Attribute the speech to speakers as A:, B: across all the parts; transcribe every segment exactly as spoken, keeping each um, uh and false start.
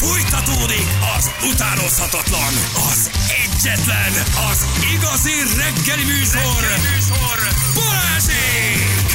A: Fújtatódik az utánozhatatlan, az egyetlen, az igazi reggeli műsor, reggeli műsor. Balázsék!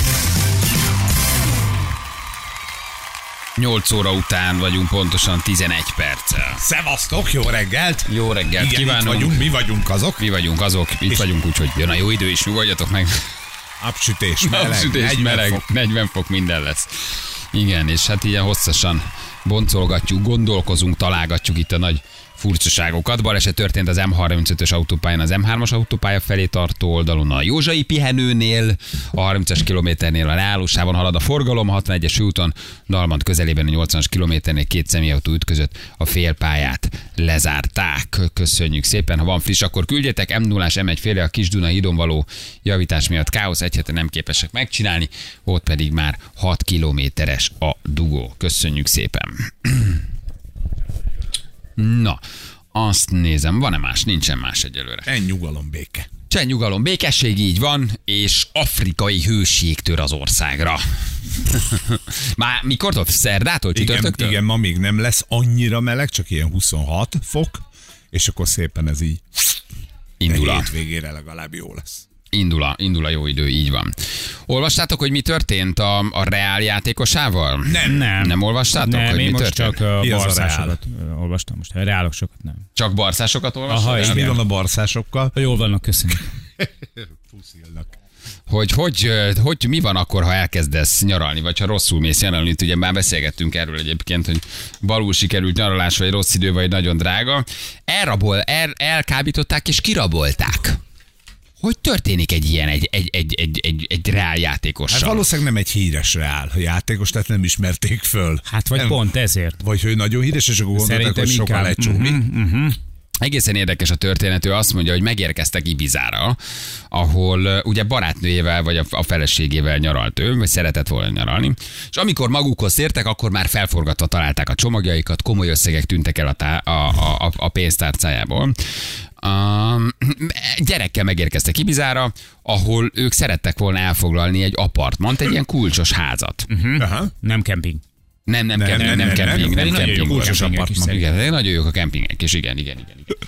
B: nyolc óra után vagyunk, pontosan tizenegy perccel.
C: Szevasztok, jó reggelt!
B: Jó reggelt
C: Igen,
B: kívánunk.
C: Itt vagyunk, mi vagyunk azok.
B: Mi vagyunk azok, itt és vagyunk, úgyhogy jön a jó idő is, nyugodjatok meg.
C: Napsütés, meleg,
B: Napsütés,
C: negyven
B: meleg,
C: fok.
B: negyven fok, minden lesz. Igen, és hát ilyen hosszasan boncolgatjuk, gondolkozunk, találgatjuk itt a nagy furcsaságokat. Baleset történt az M harmincötös autópályán az M hármas autópálya felé tartó oldalon a Józsai pihenőnél, a harmincas kilométernél a leállósávon halad a forgalom, a hatvanegyes főúton Dalmant közelében a nyolcvanas kilométernél két személyautó ütközött, a félpályát lezárták. Köszönjük szépen, ha van friss, akkor küldjetek. M nullás M egy féle a Kis-Duna hídon való javítás miatt káosz, egy hete nem képesek megcsinálni, ott pedig már hat kilométeres a dugó. Köszönjük szépen. Na, azt nézem, van-e más? Nincsen más egyelőre.
C: En nyugalom, béke.
B: Csend, nyugalom, békesség, így van, és afrikai hőség tör az országra. Már mikortól? Szerdától?
C: Igen,
B: Csütörtöktől?
C: igen, ma még nem lesz annyira meleg, csak ilyen huszonhat fok, és akkor szépen ez így
B: Indul a,
C: hétvégére legalább jó lesz.
B: indul, a, indul a jó idő, így van. Olvastátok, hogy mi történt a, a Reál játékosával?
C: Nem.
D: Nem.
B: Nem olvastátok,
D: Nem,
B: hogy
D: én
B: mi
D: most
B: történt?
D: csak
C: Mi
D: a
C: az a
D: barszásokat olvastam. Most a reálok sokat nem.
B: Csak barszásokat olvastál?
D: Aha,
C: És
B: el?
C: mi
D: igen.
C: van a barszásokkal?
D: Jól vannak, köszönjük.
C: Puszilnak.
B: Hogy, hogy, hogy mi van akkor, ha elkezdesz nyaralni, vagy ha rosszul mész nyaralni? Itt ugye már beszélgettünk erről egyébként, hogy balul sikerült nyaralás, vagy rossz idő, vagy nagyon drága. Elrabol, el, elkábították és kirabolták. Hogy történik egy ilyen, egy, egy, egy, egy, egy, egy reál játékossal?
C: Hát valószínűleg nem egy híres reál játékos, tehát nem ismerték föl.
D: Hát vagy
C: nem,
D: pont ezért.
C: Vagy hogy nagyon híres, és akkor gondolták,
D: Szerintem
C: hogy sokkal
D: inkább.
C: egy csómi.
D: Mhm, mhm.
B: Egészen érdekes a történet, ő azt mondja, hogy megérkeztek Ibizára, ahol uh, ugye barátnőjével vagy a, a feleségével nyaralt ő, vagy szeretett volna nyaralni, és amikor magukhoz tértek, akkor már felforgatva találták a csomagjaikat, komoly összegek tűntek el a, tá- a, a, a pénztárcájából. Um, gyerekkel megérkeztek Ibizára, ahol ők szerettek volna elfoglalni egy apartmant, egy ilyen kulcsos házat.
D: Uh-huh.
C: Aha.
D: Nem kemping.
B: Nem, nem,
C: Nem,
B: kemping,
C: nem,
B: nem,
C: nem,
B: kemping,
C: nem,
B: nem,
D: nagyon
B: kemping.
D: jó
B: Kulcsos
D: kempingek is
B: apartman. Igen, nagyon jók a kempingek, és igen, igen, igen. igen.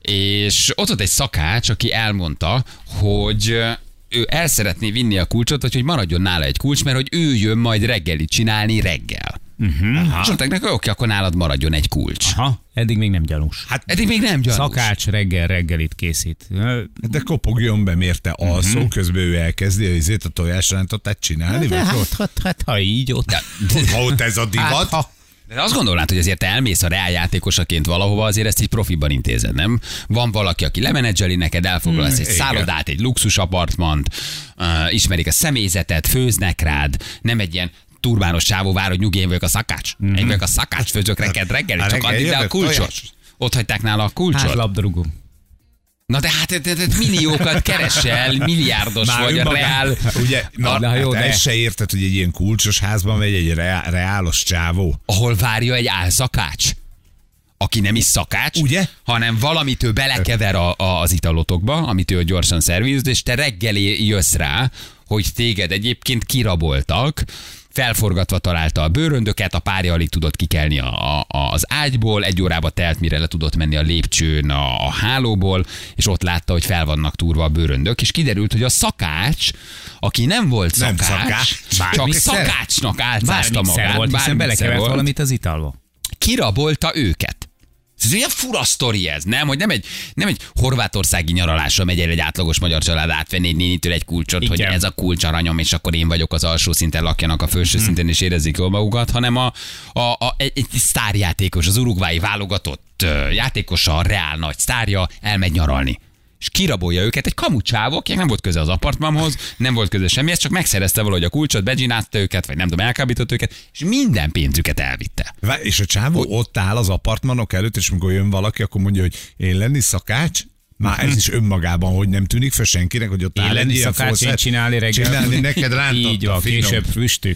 B: És ott volt egy szakács, aki elmondta, hogy ő el szeretné vinni a kulcsot, vagy hogy maradjon nála egy kulcs, mert hogy ő jön majd reggelit csinálni reggel.
D: Uh-huh.
B: És mondták neki, oké, akkor nálad maradjon egy kulcs.
D: Aha, eddig még nem gyanús.
C: Hát,
B: Eddig még nem gyanús.
D: Szakács reggel reggelit készít.
C: de kopogjon be, miért te alszol, uh-huh. közben ő elkezdi azért a tojásrántottát csinálni?
D: De
C: vagy
D: hát,
C: hogy?
D: hát, hát, ha így ott.
B: De,
C: Ha ott ez a divat?
D: Hát, ha.
B: de azt gondolnád, hogy azért te elmész a reál játékosaként valahova, azért ezt így profiban intézed, nem? Van valaki, aki lemenedzseli neked, elfoglalsz egy
C: igen.
B: szállodát, egy luxus apartmant, uh, ismerik a személyzetet, főznek rád, nem egy ilyen turbános csávó vár, hogy nyugi, én vagyok a szakács. Mm. Én vagyok a szakács, főzök reggel reggel,
C: Hát
B: csak
C: reggel
B: addig le a
C: jövök,
B: kulcsot.
C: tojás.
B: Ott hagyták nála a kulcsot.
D: Hát labdarúgó.
B: Na de hát te, te, te milliókat keresel, milliárdos
C: Már
B: vagy a
C: önmagán-
B: reál.
C: Ugye, na,
D: de
C: hát
D: jó, de-
C: ezt se érted, hogy egy ilyen kulcsos házban megy egy reá- reálos csávó.
B: Ahol várja egy álszakács, aki nem is szakács,
C: Ugye?
B: hanem valamit ő belekever a, a, az italotokba, amit ő gyorsan szerviz, és te reggeli jössz rá, hogy téged egyébként kiraboltak, felforgatva találta a bőröndöket, a párja alig tudott kikelni a, a, az ágyból, egy órába telt, mire le tudott menni a lépcsőn a, a hálóból, és ott látta, hogy fel vannak túrva a bőröndök, és kiderült, hogy a szakács, aki nem volt
C: Nem
B: szakács,
C: szakács,
B: csak
C: bármixer.
B: szakácsnak álcázta
D: Bármixer
B: magát,
D: volt, hiszen
B: bármixer
D: belekevert
B: volt,
D: valamit az italba.
B: kirabolta őket. Ez olyan fura sztori ez, nem? Hogy nem egy, nem egy horvátországi nyaralásra megy el egy átlagos magyar család átvenni egy nénitől egy kulcsot,
D: Igen.
B: hogy ez a kulcs aranyom, és akkor én vagyok az alsó szinten, lakjanak a felső hmm. szinten, és érezzék jól magukat, hanem a, a, a, egy, egy sztárjátékos, az urugvái válogatott uh, játékosa, a Reál nagy sztárja elmegy nyaralni. És kirabolja őket egy kamucsávó, akinek nem volt köze az apartmanhoz, nem volt köze semmihez, csak megszerezte valahogy a kulcsot, begyinászta őket, vagy nem tudom, elkábított őket, és minden pénzüket elvitte.
C: Vá- És a csávó ott áll az apartmanok előtt, és amikor jön valaki, akkor mondja, hogy én lenni szakács, Már ez is önmagában, hogy nem tűnik fel senkinek, hogy ott
D: Én
C: áll
D: lenni
C: egy ilyen
D: szakács, én csinálni reggel.
C: Csinálni neked rántott
D: Így van,
C: a finom.
D: később früstük.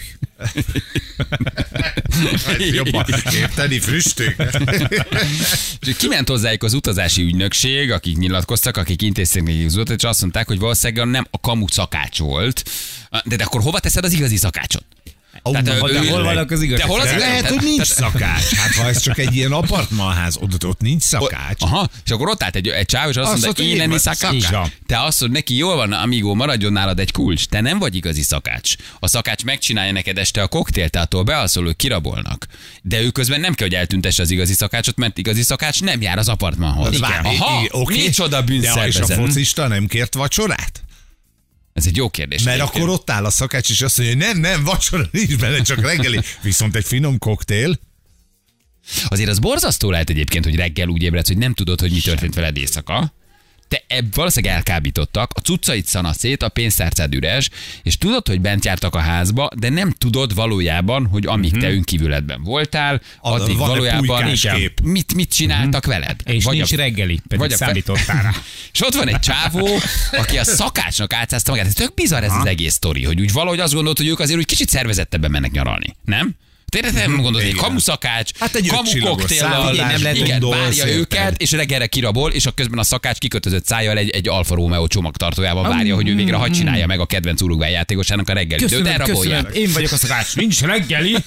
C: Jobban érteni früstük.
B: Kiment hozzájuk az utazási ügynökség, akik nyilatkoztak, akik intézték nekik az utat, és azt mondták, hogy valószínűleg nem a kamu szakács volt. De, de akkor hova teszed az igazi szakácsot? Tehát,
C: na,
B: ő-
D: De
B: ő-
D: hol vannak az igazak?
B: De hol az
C: De
B: igaz?
C: lehet, hogy nincs szakács. Hát ha ez csak egy ilyen apartmanház, ott, ott nincs szakács.
B: Aha, és akkor ott állt egy, egy csáv, és azt
C: Azt
B: mondta,
C: mondta,
B: én
C: én
B: lenni
C: vagy
B: szakács.
D: Így van.
B: Te azt mondod neki, jól van, amigo, maradjon nálad egy kulcs. Te nem vagy igazi szakács. A szakács megcsinálja neked este a koktélt, tehát attól bealszol, ők kirabolnak. De ő közben nem kell, hogy eltüntesse az igazi szakácsot, mert igazi szakács nem jár az apartmanhoz.
C: Várj,
B: Aha,
C: i- oké.
B: micsoda
C: De és a
B: bűnszervezet.
C: focista nem kért vacsorát?
B: Ez egy jó kérdés.
C: Mert
B: egyébként.
C: akkor ott áll a szakács, és azt mondja, hogy nem, nem, vacsora nincs benne, csak reggeli. Viszont egy finom koktél.
B: Azért az borzasztó lehet egyébként, hogy reggel úgy ébredsz, hogy nem tudod, hogy mi történt veled éjszaka. Te ebb valószínűleg elkábítottak, a cuccait szana szét, a pénztárcád üres, és tudod, hogy bent jártak a házba, de nem tudod valójában, hogy amíg te önkívületben voltál,
C: A-
B: addig
C: van-e
B: valójában
C: pulykáskép?
B: mit, mit csináltak veled.
D: És
B: Vagy
D: nincs
B: a-
D: reggeli, pedig
B: vagy a-
D: számítottál rá.
B: És ott van egy csávó, aki a szakácsnak átszázta magát. Ez tök bizarr ez az egész sztori, hogy úgy valahogy azt gondolt, hogy ők azért úgy kicsit szervezettebben mennek nyaralni, nem? Tényleg nem gondolod, hogy egy
C: Igen.
B: kamuszakács,
C: Hát egy
B: kamu
C: ötcsillagos
B: koktéllal,
C: szállás,
B: nem lehet, igen,
C: gondolsz,
B: várja
C: érted?
B: őket, és reggelre kirabol, és a közben a szakács kikötözött szájjal egy, egy Alfa Romeo csomagtartójában várja, hogy ő végre hadd csinálja meg a kedvenc Uruguay játékosának a reggelit. De őt
D: Köszönöm,
B: elrabolják.
D: köszönöm, én vagyok a szakács, nincs reggeli.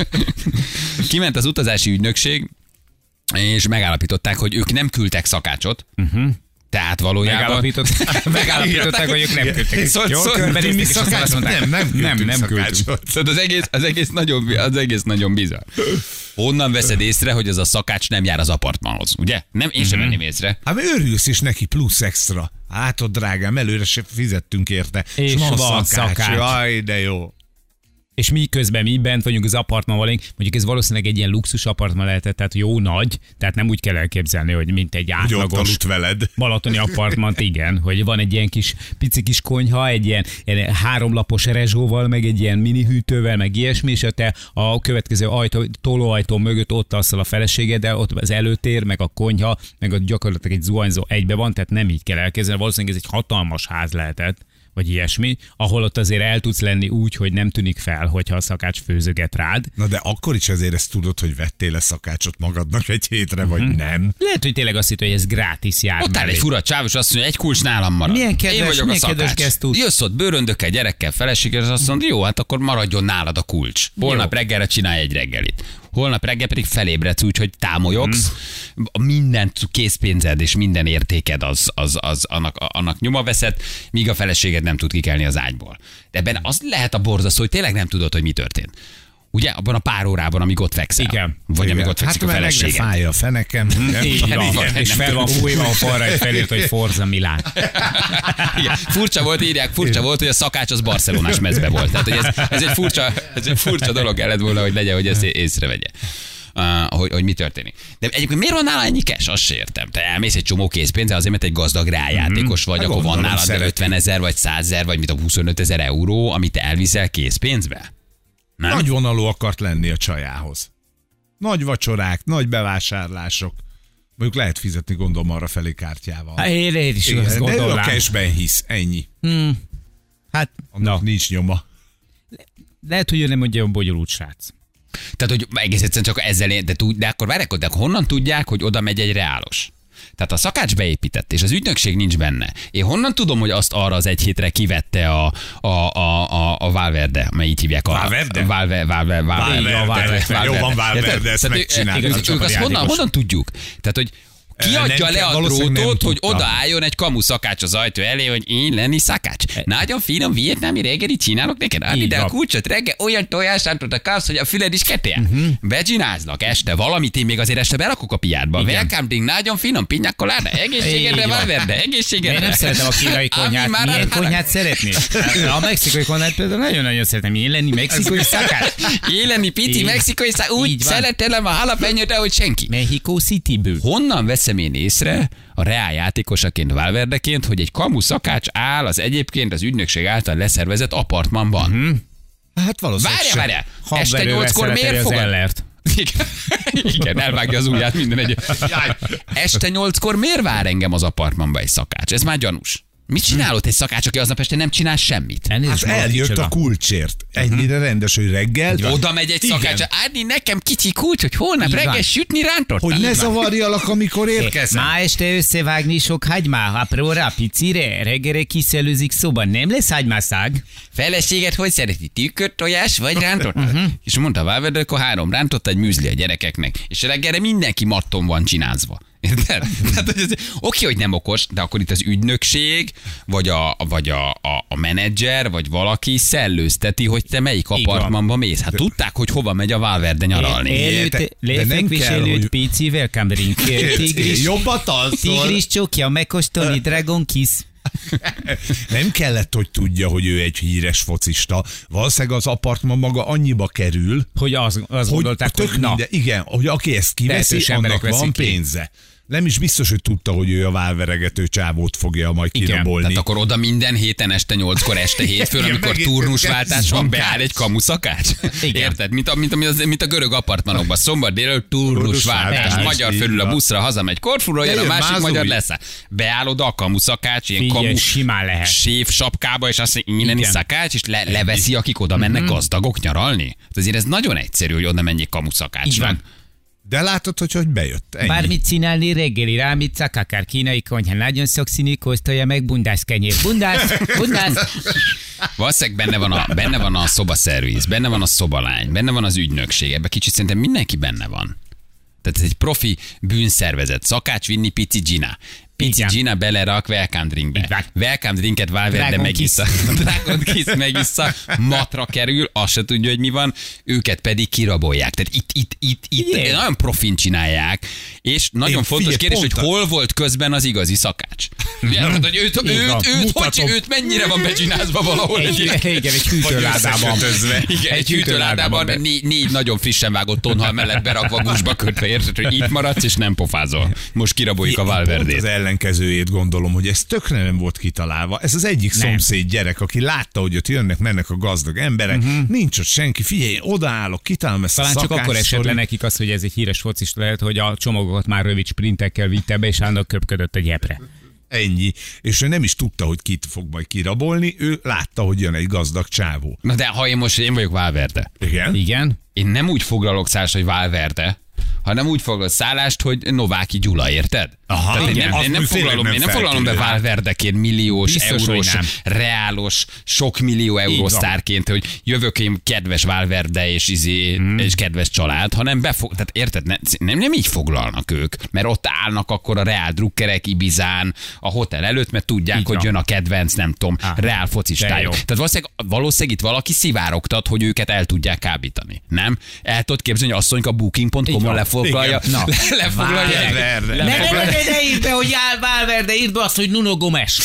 B: Kiment az utazási ügynökség, és megállapították, hogy ők nem küldtek szakácsot. Tehát valójában...
D: Megállapították, megállapították, hogy ők nem küldtek.
B: Szó-
D: Jól
B: szó-
D: körbenézték, és aztán azt
C: Szakácsot
D: mondták,
C: nem, nem,
D: nem,
C: küldtünk
D: nem küldtünk.
C: szakácsot.
B: Szóval az egész, az egész nagyon, az egész nagyon bizarr. Honnan veszed észre, hogy az a szakács nem jár az apartmanhoz, ugye? Nem, én sem venném észre.
C: Hát örülsz is neki plusz extra. Hát ott drágám, előre se fizettünk érte.
D: És van szakács.
C: Jaj, de jó.
D: És mi közben mi bent vagyunk az apartmanban, mondjuk ez valószínűleg egy ilyen luxus apartman lehetett, tehát jó nagy, tehát nem úgy kell elképzelni, hogy mint egy
C: Hogy ott
D: átlagos
C: aludt veled.
D: balatoni apartmant, igen, hogy van egy ilyen kis pici kis konyha, egy ilyen, ilyen háromlapos rezsóval, meg egy ilyen mini hűtővel, meg ilyesmi, és te a következő ajtó, tolóajtó mögött ott alszol a feleségeddel, ott az előtér, meg a konyha, meg a gyakorlatilag egy zuhanyzó egybe van, tehát nem így kell elképzelni, valószínűleg ez egy hatalmas ház lehetett, vagy ilyesmi, ahol ott azért el tudsz lenni úgy, hogy nem tűnik fel, hogyha a szakács főzöget rád.
C: Na de akkor is azért ezt tudod, hogy vettél le szakácsot magadnak egy hétre, vagy nem.
D: Lehet, hogy tényleg azt hitt, hogy ez gratis jár.
B: Ott áll
D: mellé.
B: egy fura csáv, és azt mondja, egy kulcs nálam marad.
D: Milyen kedves,
B: Én vagyok
D: milyen
B: a
D: kedves
B: szakács.
D: gesztus.
B: Jössz ott bőröndökkel, gyerekkel, feleséggel, és azt mondja, jó, hát akkor maradjon nálad a kulcs. Holnap reggelre csinálj egy reggelit. Holnap reggel pedig felébredsz úgy, hogy támolyogsz, hmm. minden készpénzed és minden értéked az, az, az annak, annak nyoma veszed, míg a feleséged nem tud kikelni az ágyból. De ebben az lehet a borzasztó, hogy tényleg nem tudod, hogy mi történt. Ugye? Abban a pár órában, amíg ott fekszel.
D: Igen.
B: Vagy amíg ott
C: Hát
B: fekszik a
C: mert meg
B: feleséged.
C: fáj a fenekem.
D: Így van,
B: Igen,
D: és
B: nem
D: fel van
B: tudom.
D: fújva a falra, egy felirat, hogy Forza Milán.
B: Igen. Furcsa volt, írják, furcsa volt, hogy a szakács az barcelonás mezbe volt. Tehát, hogy ez, ez, egy furcsa, ez egy furcsa dolog kellett volna, hogy legyen, hogy ezt észrevegye. Uh, hogy, hogy mi történik. De egyébként miért van nála ennyi cash? Azt se értem. Te elmész egy csomó készpénze, azért, mert egy gazdag rájátékos vagy,
C: Hát
B: akkor van
C: gondolom,
B: nálad
C: szereti.
B: ötven ezer, vagy száz ezer, vagy mit a huszonöt ezer euró, amit te elviszel készpénzbe? Nem?
C: Nagy vonalú akart lenni a csajához. Nagy vacsorák, nagy bevásárlások. Mondjuk lehet fizetni, gondolom, arra felé kártyával.
D: Hát én, én is
C: Igen,
D: azt
C: de ő a
D: gondolnám.
C: cashben hisz, ennyi.
D: Hát,
C: Annak
D: na,
C: nincs nyoma.
D: lehet, hogy ő nem olyan bonyolult srác.
B: Tehát, hogy egész egyszerűen csak ezzel, én- de, tud, de akkor várják, de akkor honnan tudják, hogy oda megy egy reálos? Tehát a szakács beépített, és az ügynökség nincs benne. Én honnan tudom, hogy azt arra az egy hétre kivette a, a, a, a, a Valverde, mely így hívják. A,
C: Valverde?
B: Valve, Valve, Valve,
C: Valverde. Jó van, Valverde,
B: Érted?
C: ezt
B: Tehát ő-
C: megcsinálta
B: ők-
C: a
B: ők azt honnan,
D: csapatjátékos.
B: honnan tudjuk? Tehát, hogy ki
C: Nem
B: adja le
C: kell,
B: a
C: valószínűleg nem
B: drótot, hogy
C: tudta.
B: odaálljon egy kamu szakács az ajtó elé, hogy én lenni szakács. Nagyon finom vietnámi reggelit csinálok neked, adj
D: Így
B: ide a
D: van.
B: kulcsot, reggel olyan tojásántot akarsz, hogy a füled is ketél. Uh-huh. Becsinázlak este, valamit én még azért este berakok a piátba.
D: Igen.
B: Welcome drink, nagyon finom, piña colada, egészségedre,
D: Így van.
B: Valverde,
D: Én
B: egészségedre.
D: nem szeretem a kínai
B: Ami
D: konyhát.
B: már
D: Milyen
B: hát-
D: konyhát szeretnél? A mexikai konyhát például nagyon-nagyon szeretem. Én lenni mexikai szakács.
B: Éleni pici
D: Így.
B: mexikai szá, úgy
D: Így van.
B: szeretelem a jalapenyót, ahogy senki.
D: Mexico Cityből.
B: Honnan veszem én észre a Reál játékosaként, Valverdeként, hogy egy kamu szakács áll az egyébként az ügynökség által leszervezett apartmanban?
D: Mhm.
C: Hát valószínűleg
B: Várjál,
C: se.
B: várjál! Este
D: Habverővel
B: nyolckor
D: szereteli
B: miért
D: az
B: fogad?
D: Ellert.
B: Igen, igen, elvágja az ujját minden egy. Este nyolckor miért vár engem az apartmanba egy szakács? Ez már gyanús. Mit csinálott egy szakács, aki aznap este nem csinál semmit?
C: Hát eljött a kulcsért. Ennyire rendes, hogy reggel.
B: Oda megy egy szakács, Árni, nekem kicsi kulcs, hogy holnap reggel sütni rántott.
C: Hogy ne zavarjalak, amikor érkezem.
D: Ma este összevágni sok hagymá, apróra, picire, reggelre kiszelőzik szoba, nem lesz hagymászág?
B: Feleséget hogy szereti? Tükört tojás vagy rántott? Uh-huh. És mondta a Valverde, akkor három rántott, egy műzli a gyerekeknek. És reggelre mindenki matton van csinázva. Érted? Tehát, hogy ez, oké, hogy nem okos, de akkor itt az ügynökség, vagy a, vagy a, a, a menedzser, vagy valaki szellőzteti, hogy te melyik apartmanba mész. Hát tudták, hogy hova megy a Valverde nyaralni.
D: Előtt, lefekvés előtt pici, welcome drink. Tigris,
C: jobbat alszol.
D: tigris csokja, megkóstolni Dragon Kiss.
C: Nem kellett, hogy tudja, hogy ő egy híres focista. Valószínűleg az apartman maga annyiba kerül,
D: hogy az, az gondolták,
C: tök
D: hogy na.
C: minden, igen, hogy aki ezt kiveszi,
D: Tehetős
C: annak
D: emberek
C: van
D: veszik ki.
C: pénze. Nem is biztos, hogy tudta, hogy ő a válveregető csávót fogja majd kirabolni.
B: Tehát akkor oda minden héten este nyolckor este hétfőn,
C: Igen,
B: amikor
C: megint
B: turnusváltás van,
C: szakács.
B: beáll egy kamuszakács.
D: Igen.
B: Érted? Mint a, mint, a, mint a görög apartmanokban. Szombat délelőtt turnusváltás.
C: Turnusváltás,
B: Magyar
C: így
B: fölül a
C: van.
B: buszra, hazamegy Korfúra, jön a
C: Jön
B: másik
C: Mázúj.
B: magyar leszáll. Beáll oda a kamuszakács, ilyen
D: Figyelj,
B: kamu
D: simán lehet.
B: séf sapkába, és azt mondja, innen is
D: Igen.
B: szakács, és le, leveszi, akik oda mennek gazdagok nyaralni. Hát azért ez nagyon egyszerű, hogy oda menjék
D: Így
B: kamuszakácsnak.
D: van.
C: De látod, hogy hogy bejött. Ennyi.
D: Bármit csinálni reggeli, rámicák, akár kínai konyha, nagyon szokszínű, kóstolja meg bundász kenyér. Bundász, bundász.
B: Valószínűleg benne van, a, benne van a szobaszerviz, benne van a szobalány, benne van az ügynökség, ebben kicsit szerintem mindenki benne van. Tehát ez egy profi bűnszervezet, szakács vinni pici Gina. Pici
D: Igen.
B: Gina belerak welcome drinkbe.
D: Így van.
B: Welcome drinket Valverde
D: Dragon
B: megissza. Dragon Kiss megissza, matra kerül, azt se tudja, hogy mi van, őket pedig kirabolják. Tehát itt, itt, itt, itt
D: Igen.
B: nagyon profin csinálják, és nagyon
C: Én
B: fontos
C: figyelj,
B: kérdés, hogy
C: pont a-
B: hol volt közben az igazi szakács. Ugye, hogy őt, őt,
D: Így
B: őt,
D: van.
B: őt, hogy,
C: Mutatom.
B: őt mennyire van becsinázva valahol
D: Egy,
B: egyébként.
D: igen, egy hűtőládában.
C: összekötözve.
B: Igen, egy hűtőládában
D: be-
B: négy, négy nagyon frissen vágott tonhal mellett berakva gusba kötve, érted, hogy itt maradsz és nem pofázol. Most kiraboljuk a
C: Pont az
B: Valverdét.
C: ellenkezőjét gondolom, hogy ez tökre nem volt kitalálva. Ez az egyik
D: Nem.
C: szomszéd gyerek, aki látta, hogy ott jönnek, mennek a gazdag emberek, uh-huh. nincs ott senki, figyelj, én odaállok, kitálom ezt
D: Talán
C: a
D: csak
C: szakács
D: akkor esett le
C: sztorit.
D: nekik az, hogy ez egy híres focista lehet, hogy a csomagokat már rövid sprintekkel vitte be, és annak köpködött egy epre.
C: Ennyi. És ő nem is tudta, hogy kit fog majd kirabolni, ő látta, hogy jön egy gazdag csávó.
B: Na de ha én most én vagyok Valverde,
C: Igen?
D: Igen?
B: én nem úgy foglalok szállást, hogy Valverde, hanem úgy foglalok szállást, hogy Nováki Gyula, érted?
C: Aha,
B: Tehát én
C: igen.
B: nem,
C: Az
B: én nem
C: úgy tényleg
B: foglalom,
C: nem
B: én nem foglalom be
C: feltűnő.
B: Valverdeként milliós,
D: Biztos, hogy
B: eurós,
D: nem.
B: reálos, sok millió euró sztárként, hogy jövök én kedves Valverde és, izé, hmm. és kedves család, hanem befog, tehát érted, ne, nem, nem így foglalnak ők, mert ott állnak akkor a reál drukkerek Ibizán, a hotel előtt, mert tudják,
D: Így
B: hogy
D: van.
B: jön a kedvenc, nem tudom,
D: Á,
B: reál
D: de
B: focistájuk.
D: jó.
B: Tehát valószínűleg, valószínűleg itt valaki szivárogtat, hogy őket el tudják kábítani. Nem? El tudod képzelni, hogy asszonyka booking pont com-on
D: van.
B: lefoglalja,
C: Igen.
D: Na.
B: le, lefoglalja.
C: Valverde.
D: Ne, ne, ne,
B: lefoglalja-
D: ne, ne írd be, hogy áll Valverde, írd be azt, hogy Nuno Gomes.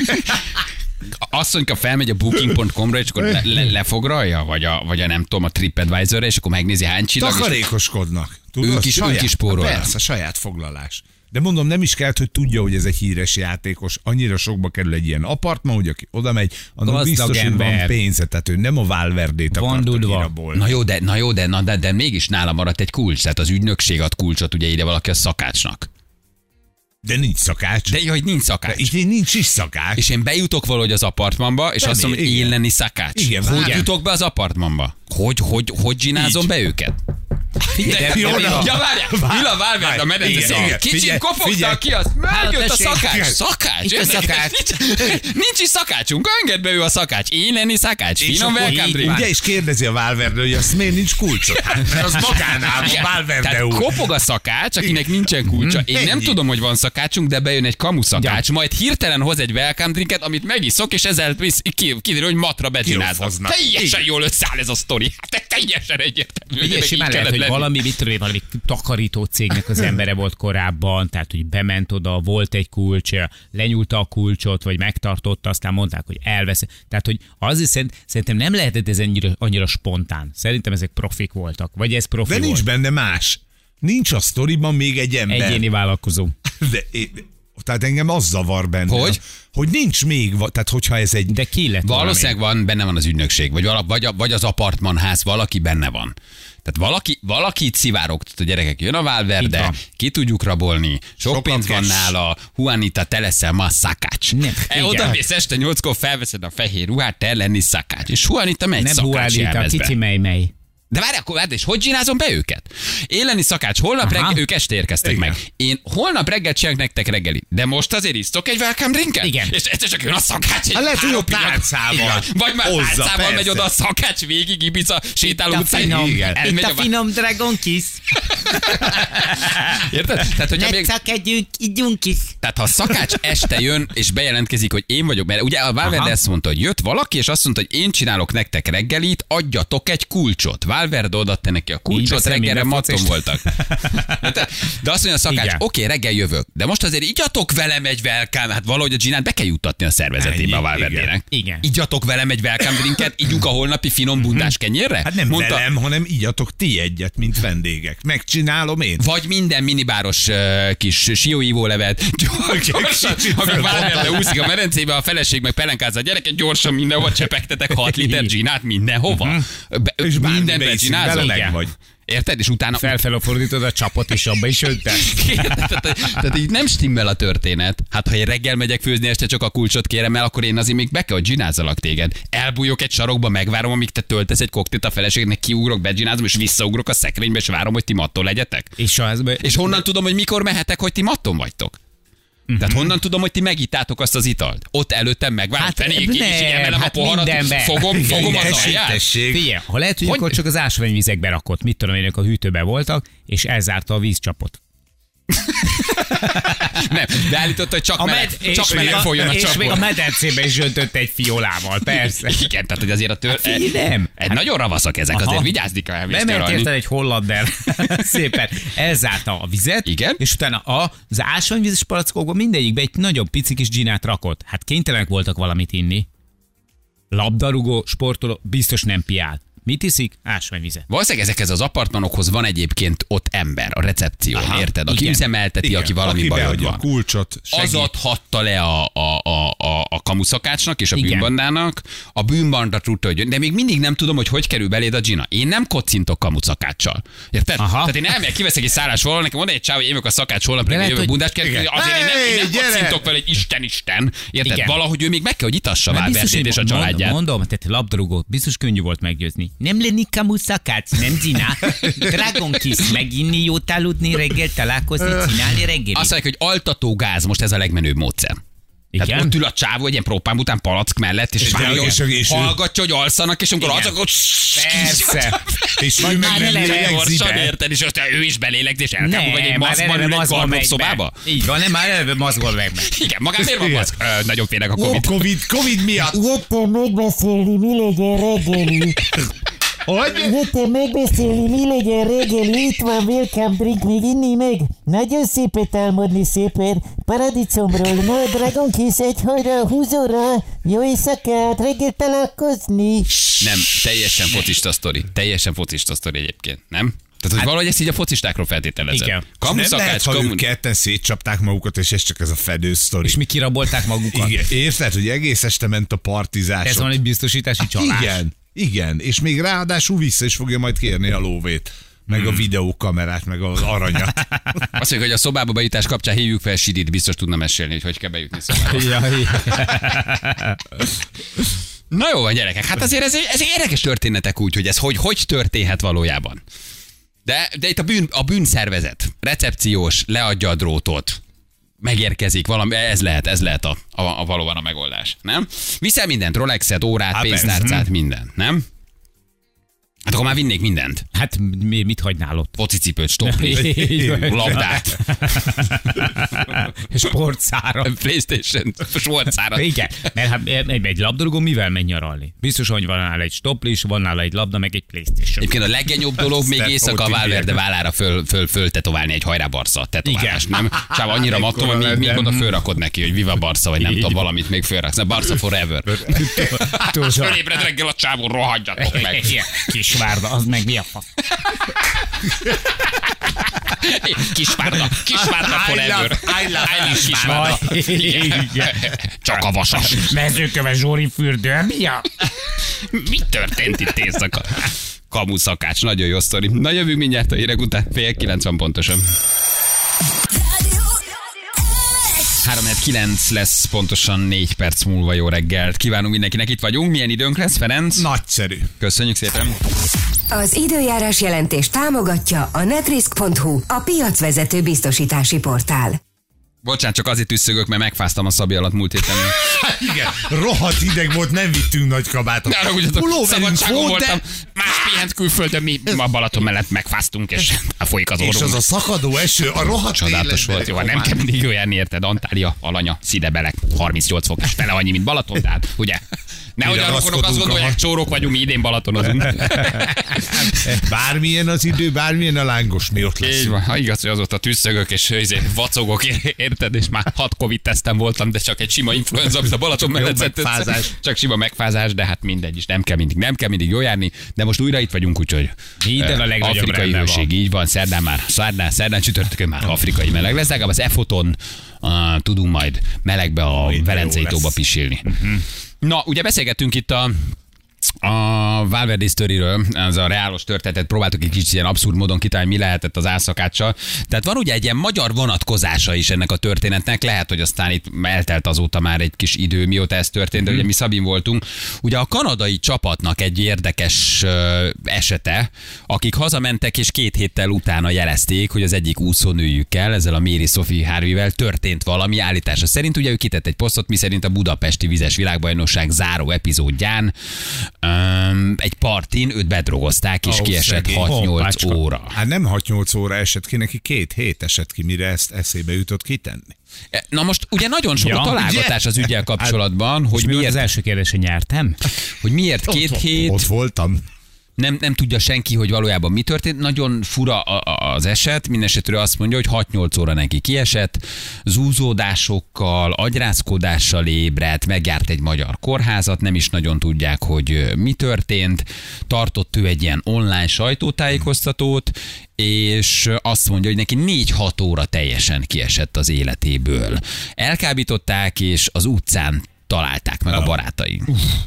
B: Asszonyka felmegy a booking pont com-ra, és akkor le, le, lefoglalja, vagy a, vagy a nem tudom, a TripAdvisor-ra, és akkor megnézi hány csillag. és-
C: Takarékoskodnak. Tudod,
B: Ők is-
C: saját,
B: ők is spórolnak.
C: Persze, saját foglalás. De mondom, nem is kellett, hogy tudja, hogy ez egy híres játékos. Annyira sokba kerül egy ilyen apartman, hogy aki oda megy, annak
D: Gazdag
C: biztos, hogy van
D: ember.
C: pénze. Tehát ő nem a Valverdét
D: Van
C: akarta
D: dudva.
C: kirabolni.
B: Na jó, de, na jó, de, na, de, de mégis nála maradt egy kulcs, tehát az ügynökség ad kulcsot ugye ide valaki a szakácsnak.
C: De nincs szakács.
B: De jó, hogy nincs
C: De
B: szakács.
C: így nincs is szakács.
B: És én bejutok valahogy az apartmanba, és
C: De
B: azt
C: mi?
B: mondom, hogy én
C: Igen.
B: lenni szakács.
C: Igen,
B: hogy
C: igen.
B: jutok be az apartmanba? Hogy, hogy, hogy zsinázom
C: Így.
B: be őket?
D: Figyelj,
B: De,
C: de
B: ja,
C: oda-
B: várjál, Villa Valverde a medence
C: Igen,
B: szél.
C: igen.
B: Kicsit
C: Figyelj,
B: kopogta
C: figyelj.
B: ki, azt megjött a
D: tessék.
B: szakács. Szakács?
D: Itt a
B: Érted?
D: szakács.
B: Nincs, nincs is szakácsunk, engedd be ő a szakács. Én lenni szakács.
C: És
B: Finom
C: akkor
B: welcome
C: így-
B: drink.
C: Ugye is kérdezi a Valverde, hogy azt miért nincs kulcsot? Hát, mert az magánál
B: Igen.
C: van, Valverde
B: Tehát
C: úr.
B: kopog a szakács, akinek nincsen kulcsa. Én nem
C: Ennyi.
B: tudom, hogy van szakácsunk, de bejön egy kamu szakács, majd hirtelen hoz egy welcome drinket, amit megiszok, és ezzel visz- ki- kiderül, hogy matra becsináznak.
C: Kilofoznak.
B: Teljesen jól összeáll ez a sztori. Hát teljesen egyértelmű.
D: Ugye
B: Ennek
D: simán
B: így
D: lehet,
B: kellett
D: hogy
B: lenni.
D: valami, mit tudom, én, valami takarító cégnek az embere volt korábban, tehát hogy bement oda, volt egy kulcs, lenyúlta a kulcsot, vagy megtartotta, aztán mondták, hogy elvesz. Tehát, hogy azért szerint, szerintem nem lehetett ez annyira, annyira spontán. Szerintem ezek profik voltak. Vagy ez profi
C: De nincs
D: volt.
C: benne más. Nincs a sztoriban még egy ember.
D: Egyéni vállalkozó.
C: De, é- Tehát engem az zavar benne.
B: Hogy?
C: Hogy nincs még, tehát hogyha ez egy...
D: De ki lett
B: Valószínűleg van, benne van az ügynökség, vagy, vala, vagy, a, vagy az apartmanház, valaki benne van. Tehát valaki, valaki itt szivárogtat, a gyerekek, jön a Valverde, ki tudjuk rabolni, sok, sok pénz van nála, Juanita, te leszel ma szakács. E, oda mész este nyolckor, felveszed a fehér ruhát, te lenni szakács. És Juanita megy
D: nem
B: szakács
D: Juanita, kicsi mely-mely.
B: De várj, akkor várj, és hogy csinálom be őket? Én lenni szakács, holnap reggel, ők este érkeztek
C: Igen.
B: meg. Én holnap reggel csinálok nektek reggeli. De most azért isztok egy welcome drinket?
D: Igen.
B: És egyszer csak jön a szakács egy
C: Hát lehet, hogy
B: három
C: a pálcával.
B: pillanat. Vagy már
C: Hozza,
B: pálcával
C: persze.
B: megy oda a szakács végig, Ibiza, sétáló
D: Itt a
B: utcán.
D: finom,
C: Igen.
B: Elmegy
D: itt a
B: a-
D: finom Dragon Kiss.
B: Érted? Tehát, hogyha
D: Ne
B: még...
D: szakadjunk, ígyunk is.
B: Tehát ha a szakács este jön és bejelentkezik, hogy én vagyok, mert ugye a Valverde
D: Aha.
B: ezt mondta, hogy jött valaki, és azt mondta, hogy én csinálok nektek reggelit, adjatok egy kulcsot. Valverde odaadta neki a kulcsot,
D: beszél
B: reggelre
D: minden
B: maton
D: focist.
B: voltak. De azt mondja a szakács,
D: Igen.
B: oké, reggel jövök, de most azért igyatok velem egy welcome, hát valahogy a Ginát be kell juttatni a szervezetébe a
C: Ennyi,
B: Valverdének.
D: igen. Igen.
B: Igyatok velem egy welcome drinket, ígyunk a holnapi finom bundás kenyérre?
C: Hát nem
B: Mondta,
C: velem, hanem igyatok ti egyet, mint vendégek. Megcsinálom én.
B: Vagy minden minibáros uh, kis sióívó levet, gyorsan,
C: Kicsit
B: amíg
C: felmondta.
B: Valverde úszik a medencébe, a feleség meg pelenkázza a gyereket, gyorsan mindenhova csepegtetek hat liter ginát mindenhova. Be,
C: És bármibe
B: mindenbe
C: iszunk bele,
B: csinálzol.
C: meg vagy.
B: Érted? És utána...
D: Felfelfordítod a csapot, és abba is önted.
B: tehát, tehát így nem stimmel a történet. Hát ha én reggel megyek főzni, este csak a kulcsot kérem el, akkor én azért még be kell, hogy ginázzalak téged. Elbújok egy sarokba, megvárom, amíg te töltesz egy koktélt a feleségnek, kiugrok, beginázom, és visszaugrok a szekrénybe, és várom, hogy ti matton legyetek.
D: És, az,
B: És honnan tudom, hogy mikor mehetek, hogy ti matton vagytok? Tehát honnan tudom, hogy ti megittátok azt az italt? Ott előttem megvárom,
D: Hát
B: hát, én is
D: nem,
B: így emelem
D: hát
B: a poharat,
D: mindenbe.
B: fogom, fogom az
C: Tessék,
B: alját.
C: tessék.
D: Figyelj, ha lehet, hogy,
B: Hogy-
D: akkor csak az ásványvizekbe rakott, mit tudom én, ők a hűtőben voltak, és elzárta a vízcsapot.
B: Nem, beállította, hogy csak
D: A
B: meleg,
D: med-
B: csak
D: és,
B: meleg
D: még a,
B: folyjon a
D: és még a
B: csapból.
D: medencébe is öntött egy fiolával, persze.
B: Igen, tehát hogy azért a tör...
D: figyelj, nem.
B: Hát, nagyon ravaszak ezek,
D: Aha.
B: azért vigyázni kell
D: Bement
B: elmészteni.
D: érted egy hollander. Szépen elzárta a vizet,
B: Igen.
D: és utána az ásványvízes palackokban mindegyikbe egy nagyon pici kis ginát rakott. Hát kénytelenek voltak valamit inni. Labdarúgó, sportoló, biztos nem piál. Mit iszik? Ásványvizet.
B: Valószínűleg ezekhez az apartmanokhoz van egyébként ott ember a recepción,
D: Aha,
B: érted? Aki
D: igen.
B: üzemelteti,
C: Igen,
B: aki valami
C: aki
B: bajod
C: beadja a
B: van.
C: kulcsot,
B: Az
C: segít.
B: adhatta le a, a, a, a, a kamuszakácsnak és a
D: Igen.
B: bűnbandának, a bűnbanda tudta, hogy jön, de még mindig nem tudom, hogy hogy kerül beléd a Gina. Én nem kocintok kamuszakáccsal. Érted?
D: Aha.
B: Tehát én elmegyek, kiveszek egy szállás valahol, nekem mondja egy csáv, hogy én vagyok a szakács holnap reggel
D: lehet,
B: jövök
D: hogy-
B: bundás kell,
C: Igen.
B: azért én nem, én nem
C: Hey, gyere!
B: kocintok vele egy Isten Isten. Érted?
D: Igen.
B: Valahogy ő még meg kell, hogy itassa
D: Mert biztos,
B: Valverdét és a
D: hogy mond-
B: családját.
D: Mondom, tehát labdarúgót biztos könnyű volt meggyőzni. Nem lenni kamuszakács, nem Gina. Dragon Kiss, meginni, jót aludni, reggel találkozni, csinálni reggel.
B: Azt mondják, hogy altató gáz most ez a legmenőbb módszer. Tehát
D: Igen?
B: ott ül a csávó egy ilyen propán után palack mellett, és,
C: És
B: várja,
C: de-
B: hogy
C: és- és ő-
B: hallgatja, hogy alszanak, és amikor
D: Igen.
B: az, akkor
D: Persze.
C: És ő
D: Vagy
C: meg
D: már
C: nem
D: eleve
C: lélegzik
B: gyorsan,
C: be.
B: érted, és aztán ő is belélegzi, és elkábul, vagy egy
D: Nem, már
B: maszkban
D: eleve
B: ül egy
D: mazgol
B: karpok
D: megy
B: szobába.
D: be. Így van, nem, már eleve mazgol meg meg.
B: Igen, magán miért van
C: Igen.
B: maszk? Ö, Nagyon félek a
C: Ó,
B: Covid.
C: Covid, Covid miatt.
E: Jöttem megbeszélni, mi legyen reggeli.
C: Hogy?
E: Jöttem megbeszélni, mi legyen reggeli. Itt van welcome drink, még inni meg. Nagyon szépet álmodni szépen. Paradicsomról, no Dragon Kiss, egy hajra, húzóra. Jó éjszakát, reggel találkozni.
B: Nem, teljesen focista sztori. Teljesen focista sztori egyébként, nem? Tehát, hogy valahogy ezt így a focistákról feltételezed.
D: Igen.
C: Nem lehet,
B: Kamuszakács,
C: ha
B: kamu...
C: ők ketten szétcsapták magukat, és ez csak ez a fedő sztori.
D: És mi kirabolták magukat.
C: Igen, érted, hogy egész este ment a partizások.
D: Ez van egy biztosítási csalás.
C: Igen, igen, és még ráadásul vissza is fogja majd kérni a lóvét. Meg a videókamerát, meg az aranyat.
B: Azt mondjuk, hogy a szobába bejutás kapcsán hívjuk fel Sidit, biztos tudna mesélni, hogy hogy kell bejutni szobába.
D: Jaj.
B: Na jó van, gyerekek, hát azért ez, ez érdekes történetek úgy, hogy ez hogy, hogy történhet valójában. De, de itt a, bűn, a bűnszervezet, recepciós, leadja a drótot, megérkezik, valami, ez lehet, ez lehet a, a, a valóban a megoldás, nem? Viszel mindent, Rolexet, órát,
C: Hát
B: pénztárcát, mindent, nem? Hát akkor már vinnék mindent.
D: Hát mi, mit hagynál ott?
B: Focicipőt, stoplit, labdát,
D: Sportszára.
B: PlayStation, sportszárat.
D: Igen, mert hát egy, egy labdarúgó mivel megy nyaralni? Biztos, hogy van nála egy stoplis, van nála egy labda, meg egy PlayStation.
B: Egyébként a leggenyóbb dolog még
C: Step
B: éjszaka a
C: out,
B: Valverde
C: igen.
B: vállára föl, föl, föl tetoválni egy hajrá Barca tetoválást,
D: Igen.
B: nem? Csáva annyira mattom, hogy még, még
C: lenne.
B: oda fölrakod neki, hogy Viva Barca, vagy nem tudom, valamit még fölraksz. Na, Barca forever.
D: Túlzó.
B: Fölébred reggel a csávó, rohadjatok meg.
D: Igen, kis Kisvárda, az meg mi a fa?
B: Kisvárda, Kisvárda forever.
C: I love
B: I love Kisvárda.
D: Igen.
B: Csak a vasas.
D: Mezőköve Zsóri fürdő, mi a?
B: Mi történt itt éjszaka? Kamuszakács, nagyon jó sztori. Na jövünk mindjárt a hírek után, fél kilenc van pontosan. három kilenc lesz pontosan négy perc múlva. Jó reggelt kívánunk mindenkinek, itt vagyunk. Milyen időnk lesz, Ferenc?
C: Nagyszerű.
B: Köszönjük szépen.
F: Az időjárás jelentés támogatja a netrisk pont hu, a piacvezető biztosítási portál.
B: Bocsánat, csak azért tüsszögök, mert megfáztam a Szabi alatt múlt héten.
C: Igen, rohadt hideg volt, nem vittünk nagy kabátot.
B: De arra ugyatok,
C: Pulóverünk
B: szabadságon
C: volt,
B: voltam,
C: de...
B: más pihent külföldön, mi a Balaton mellett megfáztunk, és folyik az
C: És
B: orrunk.
C: az a szakadó eső, a rohadt
B: Csodálatos
C: életben.
B: volt, jó, nem kell mindig jó járni, érted? Antália, Alanya, Szidebelek, harmincnyolc fokos, fele annyi, mint Balaton, tehát, ugye? Nehogy a rokonok azt
C: ragaszkodunk,
B: gondolják,
C: aha.
B: csórok vagyunk, mi idén Balatonozunk.
C: Bármilyen az idő, bármilyen a lángos, mi ott
B: Így
C: lesz.
B: van, ha igaz, hogy azóta tüsszögök és ezért vacogok, érted, és már hat Covid tesztem voltam, de csak egy sima influenza, amit a Balaton mellett szedett.
C: megfázás.
B: Csak sima megfázás, de hát mindegy is, nem kell mindig, nem kell mindig jól járni, de most újra itt vagyunk, úgyhogy
D: Minden a
B: eh,
D: legnagyobb
B: afrikai
D: rendben
B: hőség, így van, szerdán már, szerdán, szerdán csütörtökön már afrikai meleg lesz, legalább az E-foton uh, tudunk majd melegbe a
C: Minden
B: Velencei
C: jó lesz.
B: tóba pisilni. Na, ugye beszélgettünk itt a a Valverde sztoriről, ez a reálos történetet próbáltuk egy kicsit ilyen abszurd módon kitalálni, mi lehetett az álszakáccsal. Tehát van ugye egy ilyen magyar vonatkozása is ennek a történetnek, lehet, hogy aztán itt eltelt azóta már egy kis idő, mióta ez történt, de ugye mi Szabin voltunk. Ugye a kanadai csapatnak egy érdekes ö, esete, akik hazamentek és két héttel utána jelezték, hogy az egyik úszónőjükkel, ezzel a Mary Sophie Harvey-vel történt valami állítása szerint. Ugye ő kitett egy posztot, miszerint a budapesti vizes világbajnokság záró epizódján Um, egy partin őt bedrogozták, és
C: Ó,
B: kiesett
C: szegény.
B: hat-nyolc
D: Hoppácska.
B: óra.
C: Hát nem hat-nyolc óra esett ki, neki két hét esett ki, mire ezt eszébe jutott kitenni.
B: Na most ugye nagyon sok
D: Ja,
B: a találgatás az ügyel kapcsolatban, hogy
D: Hogy mi volt
B: miért,
D: az első kérdés, hogy nyertem?
B: hogy miért két hét,
C: Ott voltam.
B: nem, nem tudja senki, hogy valójában mi történt. Nagyon fura a- a- az eset, mindenesetre azt mondja, hogy hat-nyolc óra neki kiesett, zúzódásokkal, agyrázkodással ébredt, megjárt egy magyar kórházat, nem is nagyon tudják, hogy ö, mi történt. Tartott ő egy ilyen online sajtótájékoztatót, és azt mondja, hogy neki négy-hat óra teljesen kiesett az életéből. Elkábították, és az utcán találták meg a barátai.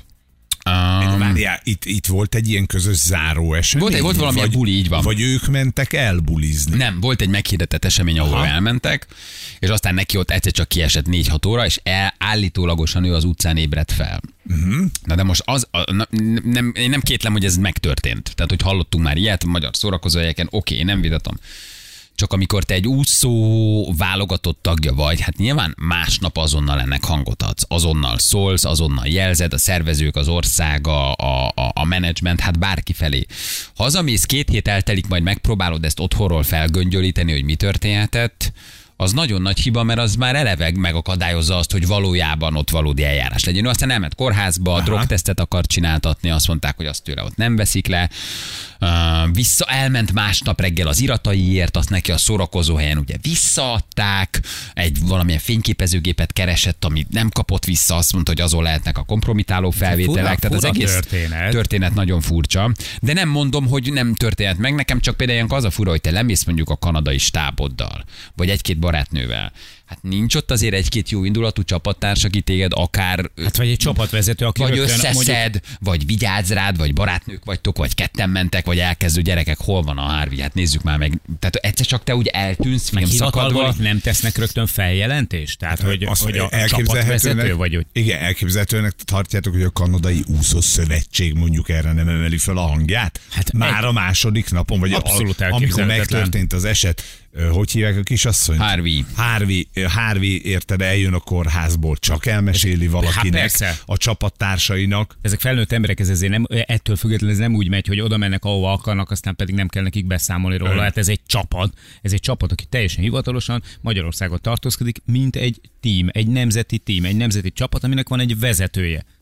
C: Um, Várjál, itt, itt volt egy ilyen közös záró esemény?
B: Volt egy- volt valamilyen
C: vagy,
B: buli, így van.
C: Vagy ők mentek el bulizni?
B: Nem, volt egy meghirdetett esemény, ahol
C: Aha.
B: elmentek, és aztán neki ott egyszer csak kiesett négy-hat óra, és el, állítólagosan ő az utcán ébredt fel. Uh-huh. Na de most az, a, na, nem, én nem kétlem, hogy ez megtörtént. Tehát, hogy hallottunk már ilyet magyar szórakozóhelyeken, oké, én nem vitatom. Csak amikor te egy úszó válogatott tagja vagy, hát nyilván másnap azonnal ennek hangot adsz, azonnal szólsz, azonnal jelzed, a szervezők, az ország, a, a, a, a menedzsment, hát bárki felé. Hazamész, két hét eltelik, majd megpróbálod ezt otthonról felgöngyölíteni, hogy mi történhetett, az nagyon nagy hiba, mert az már eleve megakadályozza azt, hogy valójában ott valódi eljárás legyen. Ő aztán elment kórházba, a drogtesztet akart csináltatni, azt mondták, hogy azt tőle ott nem veszik le. Uh, vissza elment másnap reggel az irataiért, azt neki a szórakozóhelyen ugye visszaadták, egy valamilyen fényképezőgépet keresett, amit nem kapott vissza, azt mondta, hogy azon lehetnek a kompromitáló felvételek.
D: Fura,
B: Tehát az
D: fura
B: egész
D: történet.
B: történet nagyon furcsa. De nem mondom, hogy nem történt meg nekem, csak például ilyenkor az a fura, hogy te lemész mondjuk a kanadai stáboddal, vagy egy-két barátnővel. Hát nincs ott azért egy-két jó indulatú csapattárs, aki téged akár
D: Hát vagy egy csapatvezető, aki
B: vagy
D: rögtön
B: összeszed,
D: mondjuk,
B: vagy vigyázz rád, vagy barátnők vagytok, vagy ketten mentek, vagy elkezdő gyerekek, hol van a Harvey? Hát nézzük már meg. Tehát egyszer csak te úgy eltűnsz,
D: meg
B: film
D: hivatalból
B: szakadva.
D: itt nem tesznek rögtön feljelentést? Tehát, hogy,
C: Azt
D: hogy a
C: elképzelhetőnek-
D: csapatvezető vagy, hogy
C: Igen, elképzelhetőnek tartjátok, hogy a kanadai úszó szövetség mondjuk erre nem emeli fel a hangját?
D: Hát
C: Már
D: egy-
C: a második napon, vagy
D: Abszolút
C: a, amikor
D: elképzelhetetlen.
C: megtörtént az eset, ö, hogy hívják a kisasszonyt?
B: Harvey.
C: Harvey, ö, Harvey érted, eljön a kórházból, csak elmeséli valakinek,
D: persze.
C: a csapattársainak.
D: ezek felnőtt emberek, ez azért nem, ettől függetlenül ez nem úgy megy, hogy oda mennek, ahova akarnak, aztán pedig nem kell nekik beszámolni róla.
C: Ön.
D: Hát ez egy csapat, ez egy csapat, aki teljesen hivatalosan Magyarországon tartózkodik, mint egy tím, egy nemzeti tím, egy nemzeti csapat, aminek van egy vezetője.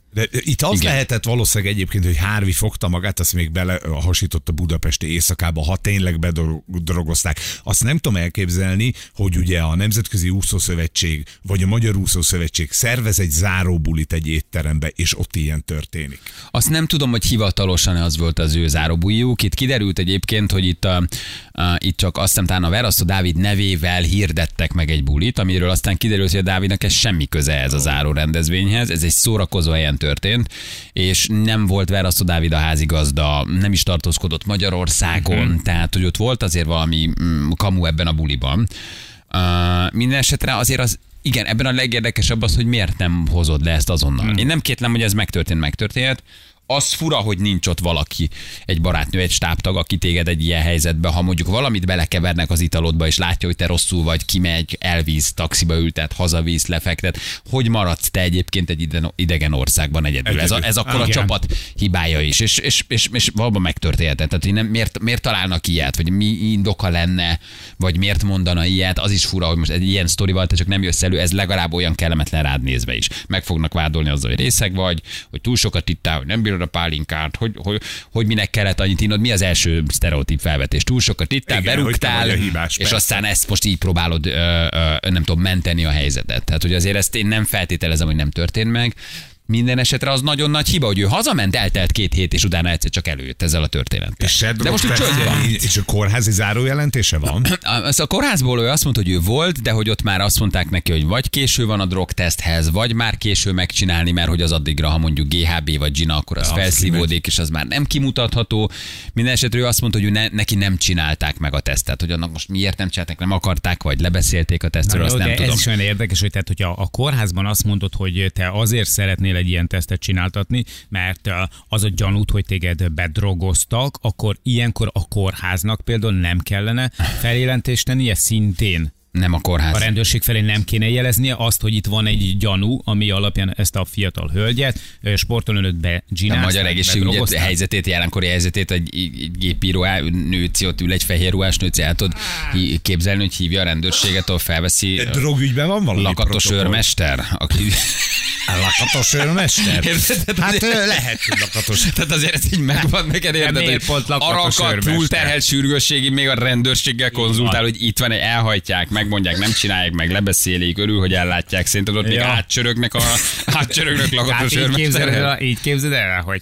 C: De itt az Igen. lehetett valószínűleg egyébként, hogy Harvey fogta magát, azt még belehasított a budapesti éjszakába, ha tényleg bedrogozták. Azt nem tudom elképzelni, hogy ugye a Nemzetközi Úszószövetség vagy a Magyar Úszószövetség szervez egy záróbulit egy étterembe, és ott ilyen történik.
B: Azt nem tudom, hogy hivatalosan az volt az ő záróbuliuk. Itt kiderült egyébként, hogy itt, a, a, itt csak azt hiszem talán a Verasztó Dávid nevével hirdettek meg egy bulit, amiről aztán kiderült, hogy a Dávidnak ez semmi köze ez a záró rendezvényhez. Ez egy szórakozó helyen történt, és nem volt Verasztó Dávid a házigazda, nem is tartózkodott Magyarországon, mm-hmm. tehát hogy ott volt azért valami mm, kamu ebben a buliban. Uh, minden esetre azért az, igen, ebben a legérdekesebb az, hogy miért nem hozod le ezt azonnal. Mm. Én nem kétlem, hogy ez megtörtént, megtörtént. Az fura, hogy nincs ott valaki, egy barátnő, egy stábtag, aki téged egy ilyen helyzetbe, ha mondjuk valamit belekevernek az italodba, és látja, hogy te rosszul vagy, kimegy, elvíz, taxiba ültet, hazavíz, lefektet. Hogy maradsz te egyébként egy idegen országban egyedül? Ez, a, ez akkor a Igen. csapat hibája is, és, és, és, és valóban megtörténhetett. Tehát, hogy nem, miért, miért találnak ilyet, vagy mi indoka lenne, vagy miért mondana ilyet, az is fura, hogy most egy ilyen sztorival te csak nem jössz elő, ez legalább olyan kellemetlen rád nézve is. Meg fognak vádolni azzal, hogy részeg vagy, hogy túl sokat ittál, hogy nem bírod a pálinkát, hogy, hogy, hogy minek kellett annyit innod, mi az első sztereotíp felvetés? Túl sokat ittál, Igen, berúgtál, hibás, és aztán ezt most így próbálod, ö, ö, nem tudom, menteni a helyzetet. Tehát, hogy azért ezt én nem feltételezem, hogy nem történt meg. Minden esetre az nagyon nagy hiba, hogy ő hazament, eltelt két hét, és utána egyszer csak előjött ezzel a történettel. De most úgy csönd.
C: És a kórházi zárójelentése van?
B: A kórházból ő azt mondta, hogy ő volt, de hogy ott már azt mondták neki, hogy vagy késő van a drogteszthez, vagy már késő megcsinálni, mert hogy az addigra, ha mondjuk gé há bé vagy Gina, akkor az ja, felszívódik, és az már nem kimutatható. Minden esetre ő azt mondta, hogy ő ne, neki nem csinálták meg a tesztet, hogy annak most miért nem csinálták, nem akarták, vagy lebeszélték a tesztről, azt nem tudom.
D: Ez is olyan érdekes, hogy tehát, hogyha a kórházban azt mondod, hogy te azért szeretnél egy ilyen tesztet csináltatni, mert az a gyanút, hogy téged bedrogoztak, akkor ilyenkor a kórháznak például nem kellene feljelentést tennie szintén.
B: Nem a kórház.
D: A rendőrség felé nem kéne jeleznie azt, hogy itt van egy gyanú, ami alapján ezt a fiatal hölgyet sporton önött be Ginázták.
B: A magyar egészségügyi helyzetét, jelenkori helyzetét egy, egy gépíró nőci, ott ül egy fehér ruhás nőci, el tud képzelni, hogy hívja a rendőrséget, ahol felveszi.
C: De drogügyben van valami
B: lakatos protokoll. Őrmester, aki...
C: Lakatos őrmester? Hát lehet, hogy lakatos.
B: Tehát azért ez így megvan neked, érted, hogy arakat, túlterhelt sürgősségi még a rendőrséggel konzultál, hogy itt van, elhajtják, megmondják, nem csinálják meg, lebeszélik, örül, hogy ellátják. Szerinted ott még átcsörögnek a átcsörögnek lakatos őrmesterrel.
D: Így képzeld el, hogy...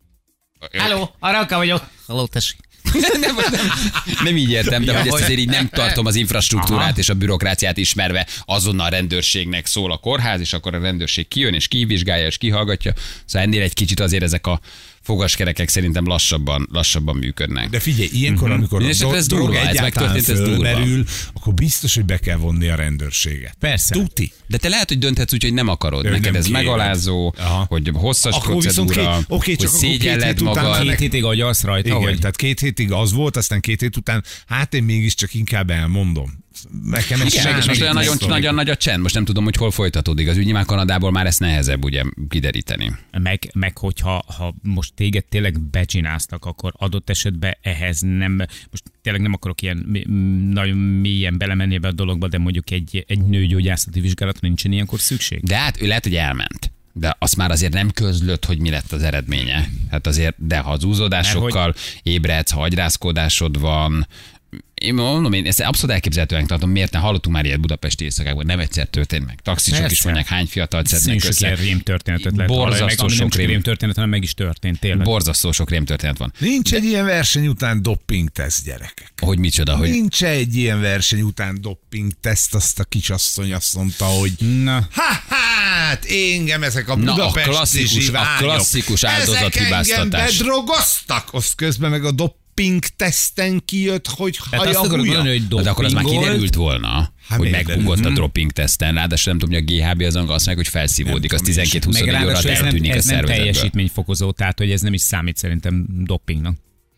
D: Halló, Aranka vagyok. Halló, tessék.
B: nem, nem, nem így értem, de ja, hogy ezt azért így nem tartom az infrastruktúrát Aha. és a bürokráciát ismerve, azonnal a rendőrségnek szól a kórház, és akkor a rendőrség kijön, és kivizsgálja, és kihallgatja. Szóval ennél egy kicsit azért ezek a fogaskerekek szerintem lassabban, lassabban működnek.
C: De figyelj, ilyenkor, mm-hmm. amikor
B: a drog, drog egyáltalán
C: fölmerül, akkor biztos, hogy be kell vonni a rendőrséget.
D: Persze.
C: Tuti.
B: De te lehet, hogy dönthetsz úgy, hogy nem akarod. Ő Neked nem ez kéred. Megalázó, Aha. hogy hosszas akkor procedúra, két, okay, hogy szégyelled magad.
D: Két hétig agyalsz rajta.
C: Igen,
D: hogy...
C: tehát két hétig az volt, aztán két hét után, hát én mégiscsak inkább elmondom.
B: Igen, és most olyan nagyon, nagyon nagy a csend, most nem tudom, hogy hol folytatódik az ügy, nyilván Kanadából már ezt nehezebb ugye kideríteni.
D: Meg, meg hogyha ha most téged tényleg becsináztak, akkor adott esetben ehhez nem, most tényleg nem akarok ilyen nagyon mélyen belemenni ebbe a dologba, de mondjuk egy, egy nőgyógyászati vizsgálatra nincsen ilyenkor szükség.
B: De hát ő lehet, hogy elment. De azt már azért nem közlött, hogy mi lett az eredménye. Hát azért, de ha az úzódásokkal hogy... ébredsz, ha agyrázkodásod van, én mondom, én ezt abszolút elképzelhetően tartom, miért nem hallottunk már ilyet budapesti éjszakákban, nem egyszer történt meg. Taxisok is mondják, hány fiatalt szednek össze.
D: Sok rém történetet lehet
B: borzasztó
D: meg,
B: sok
D: rém, rém történet, hanem meg is történt, tényleg.
B: Borzasztó sok rém történet van.
C: Nincs De... egy ilyen verseny után doppingteszt, gyerekek.
B: Hogy micsoda, hogy...
C: Nincs egy ilyen verseny után doppingteszt, azt a kisasszony azt mondta, hogy
D: Na.
C: ha hát engem ezek a budapesti
B: Na, a klasszikus, a klasszikus áldozathibáztatás.
C: Ezek engem bedrogoztak, azt közben meg a dopping teszten kijött, hogy haja
D: húja.
B: De akkor az már kiderült volna,
C: hát
B: hogy megbukott a dropping teszten. Ráadásul nem tudom, hogy a gé há bé azon azt mondják, hogy felszívódik, az tizenkét-huszonegy óra alatt eltűnik a szervezetből.
D: Ez nem teljesítményfokozó, tehát hogy ez nem is számít szerintem dopingnak.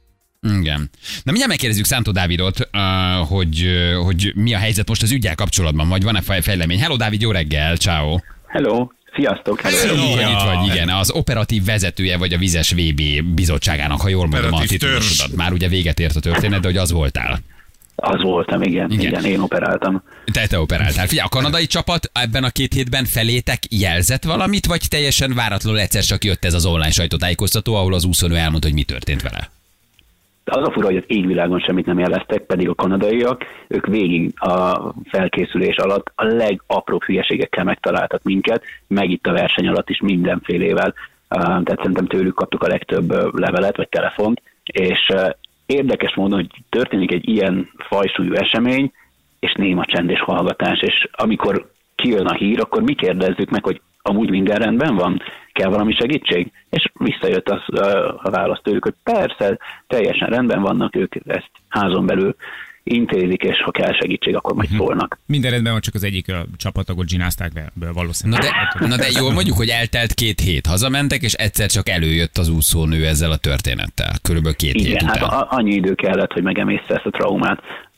B: Igen. Na mindjárt megkérdezzük Szántó Dávidot, uh, hogy, uh, hogy mi a helyzet most az üggyel kapcsolatban, vagy van-e fejlemény. Hello Dávid, jó reggel, ciao.
G: Hello. Sziasztok!
B: Hello. Hello. Ja, itt vagy, igen, az operatív vezetője vagy a Vizes vé bé bizottságának, ha jól mondom a titulusodat. Már ugye véget ért a történet, de hogy az voltál.
G: Az voltam, igen, igen, igen, én operáltam.
B: Te, te operáltál. Figyelj, a kanadai csapat ebben a két hétben felétek jelzett valamit, vagy teljesen váratlanul egyszer csak jött ez az online sajtótájékoztató, ahol az úszónő elmondta, hogy mi történt vele?
G: Az a fura, hogy az égvilágon semmit nem jeleztek, pedig a kanadaiak, ők végig a felkészülés alatt a legapróbb hülyeségekkel megtaláltak minket, meg itt a verseny alatt is mindenfélével. Tehát szerintem tőlük kaptuk a legtöbb levelet vagy telefont, és érdekes módon, hogy történik egy ilyen fajsúlyú esemény, és néma csend és hallgatás, és amikor kijön a hír, akkor mi kérdezzük meg, hogy amúgy minden rendben van? Kell valami segítség? És visszajött az, a válasz tőlük, hogy persze, teljesen rendben vannak, ők ezt házon belül intézik, és ha kell segítség, akkor majd szólnak.
D: Minden rendben van, csak az egyik a csapatagot zsinázták be, be valószínűleg.
B: Na de, na de jól mondjuk, hogy eltelt két hét, hazamentek, és egyszer csak előjött az úszónő ezzel a történettel. Körülbelül két
G: Igen,
B: hét
G: hát
B: után.
G: a, annyi idő kellett, hogy megemészte ezt a traumát.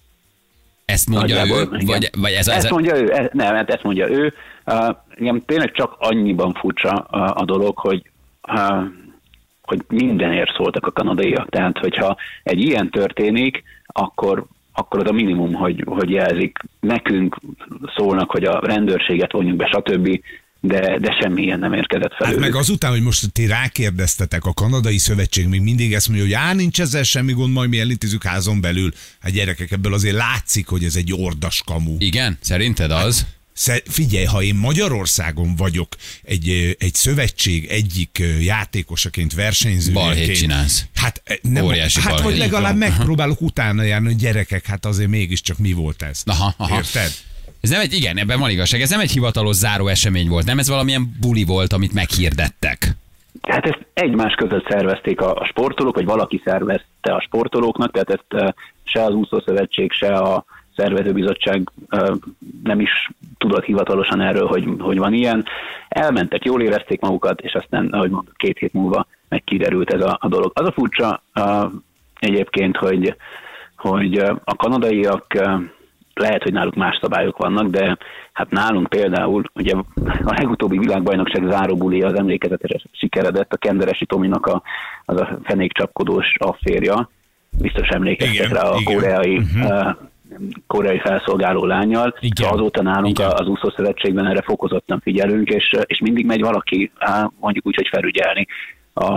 B: Ezt mondja
G: Nagyjából,
B: ő? Vagy, vagy ez, ez
G: ezt mondja ő, ez, nem, hát ezt mondja ő. Uh, igen, tényleg csak annyiban furcsa a, a dolog, hogy, uh, hogy mindenért szóltak a kanadaiak. Tehát, hogyha egy ilyen történik, akkor akkor az a minimum, hogy, hogy jelzik. Nekünk szólnak, hogy a rendőrséget vonjuk be, stb., de, de semmi ilyen nem érkezett fel.
C: Hát meg azután, hogy most ti rákérdeztetek, a kanadai szövetség még mindig ezt mondja, hogy á, nincs ezzel semmi gond, majd mi elintézzük házon belül. Hát gyerekek, ebből azért látszik, hogy ez egy ordas kamu.
B: Igen? Szerinted az?
C: Figyelj, ha én Magyarországon vagyok egy, egy szövetség egyik játékosaként, versenyzőként.
B: Balhét csinálsz.
C: Hát, nem,
B: Óriási
C: hát
B: balhét.
C: hogy legalább megpróbálok utána járni, hogy gyerekek, hát azért mégiscsak mi volt ez.
B: Aha, aha.
C: Érted?
B: Ez nem egy, igen, ebben van igazság, ez nem egy hivatalos záró esemény volt, nem ez valamilyen buli volt, amit meghirdettek.
G: Hát ezt egymás között szervezték a, a sportolók, vagy valaki szervezte a sportolóknak, tehát ezt se az úszószövetség, se a szervezőbizottság nem is tudott hivatalosan erről, hogy, hogy van ilyen. Elmentek, jól érezték magukat, és aztán, ahogy mondtuk, két hét múlva meg kiderült ez a, a dolog. Az a furcsa egyébként, hogy, hogy a kanadaiak, lehet, hogy náluk más szabályok vannak, de hát nálunk például, ugye a legutóbbi világbajnokság záróbuli az emlékezetes sikeredett, a Kenderesi Tominak a, az a fenékcsapkodós afférja, biztos emlékeztek rá a
C: igen.
G: koreai uh-huh. koreai felszolgáló lányjal.
D: Igen.
G: Azóta nálunk
D: Igen.
G: az úszószövetségben erre fokozottan figyelünk, és, és mindig megy valaki, mondjuk úgy, hogy felügyelni a,